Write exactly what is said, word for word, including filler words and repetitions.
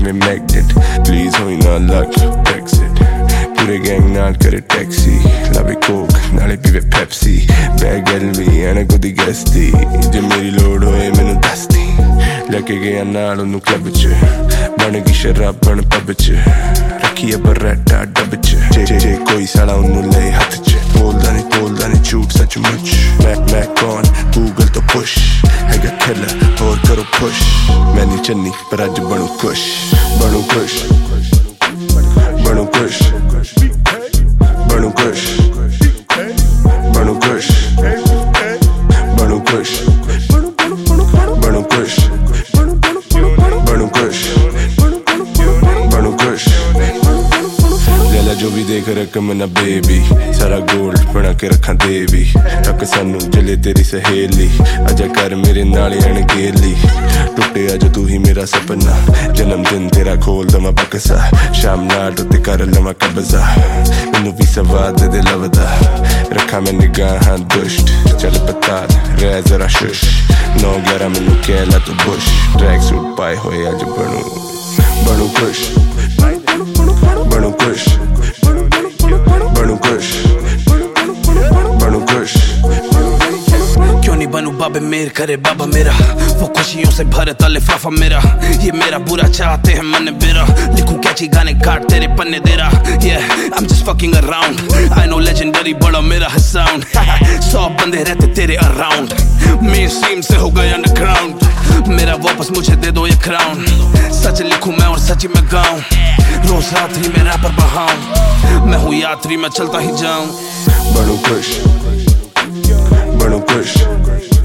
जिवें magnet please होई ना लक ब्रेक्सिट पूरे गैंग नाल करे टैक्सी लावे कोक नाले पीवे पेप्सी बैग एलवी एना गोदी गस्ती जे मेरी लोड़ होए मैनू दस दी लेके गया नाल ओनू क्लब च बन गई शराब बन पब च रखी है बर्रेटा डब च जे जे जे कोई साला ओनू ले हाथ च बोलदा नहीं बोलदा नहीं झूठ सचमुच मैं मैं कौन गूगल तो पुश हैगा किलर और करो पुश मैं नहीं चन्नी पर अज बनू खुश बनू खुश बनू खुश बनू खुश बनू खुश बनू खुश बनू खुश बनू खुश बनू खुश लेला जो भी देख रकम ना बेबी सारा गोल्ड बना के रखा देवी तक सानू जले तेरी सहेली अजा कर मेरे नाले अणगेली टुटे अज तू ही मेरा सपना जन्मदिन तेरा खोल दमा बकसा शाम नाल ते कर लमा कब्जा मैनू भी सवाद दे लवदा रखा मैं निगाहां दुष्ट चल पता रह जरा शुश नौ ग्यारह मैनू कहला तू बुश ट्रैक सूट पाए होए अज बनू बनू खुश बनू खुश बनू खुश बनू खुश क्यों नहीं बनू बाबे मेर करे बाबा मेरा वो खुशियों से भरे ता लिफाफा मेरा ये मेरा बुरा चाहते हैं मन बेरा लिखूं कैची गाने काट तेरे पन्ने देरा yeah I'm just fucking around I know legendary बड़ा मेरा है sound सौ बंदे रहते तेरे around mainstream से हो गए underground मेरा वापस मुझे दे दो ये crown सच लिखूं मैं और सच मैं गाऊं रोज रात्रि में रैपर बहाऊं मैं हूँ यात्री मैं चलता ही जाऊं बनू खुश बनू खुश